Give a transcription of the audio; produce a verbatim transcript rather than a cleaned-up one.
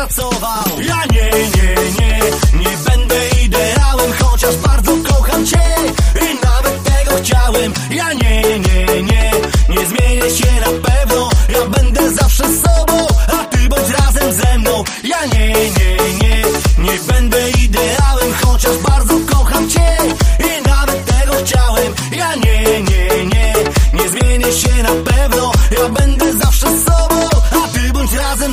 pracował. Ja nie, nie, nie, nie będę ideałem, chociaż bardzo kocham cię i nawet tego chciałem. Ja nie, nie